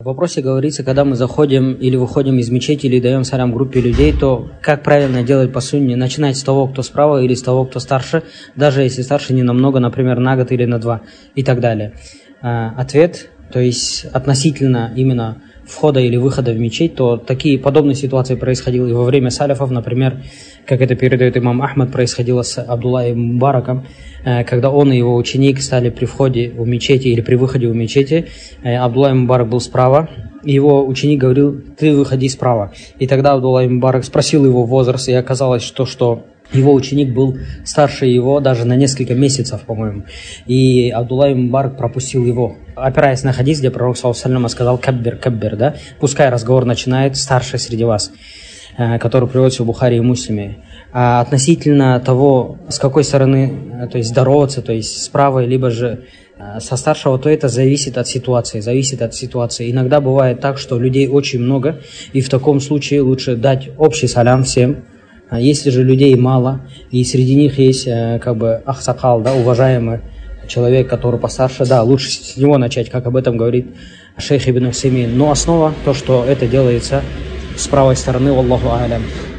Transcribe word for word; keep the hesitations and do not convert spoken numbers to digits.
В вопросе говорится, когда мы заходим или выходим из мечети, или даем салям группе людей, то как правильно делать по сунне? Начинать с того, кто справа, или с того, кто старше, даже если старше не намного, например, на год или на два, и так далее. А, ответ, то есть относительно именно входа или выхода в мечеть, то такие подобные ситуации происходили и во время саляфов, например, как это передает имам Ахмад, происходило с Абдуллахом Мубараком, когда он и его ученик стали при входе в мечети или при выходе в мечети. Абдуллах Мубарак был справа, и его ученик говорил: ты выходи справа. И тогда Абдуллах Мубарак спросил его возраст, и оказалось, что, что его ученик был старше его даже на несколько месяцев, по-моему. И Абдуллах Мубарак пропустил его, опираясь на хадис, где пророк саллаллаху алейхи ва саллям сказал: каббир, каббир, да? Пускай разговор начинает старший среди вас, который приводится в Бухари и Муслиме. А относительно того, с какой стороны, то есть здороваться, то есть с правой, либо же со старшего, то это зависит от ситуации, зависит от ситуации. Иногда бывает так, что людей очень много, и в таком случае лучше дать общий салям всем. А если же людей мало, и среди них есть как бы ахсакал, да, уважаемый человек, который постарше, да, лучше с него начать, как об этом говорит шейх Ибн Усаймин. Но основа, то, что это делается с правой стороны, валлаху а'лям.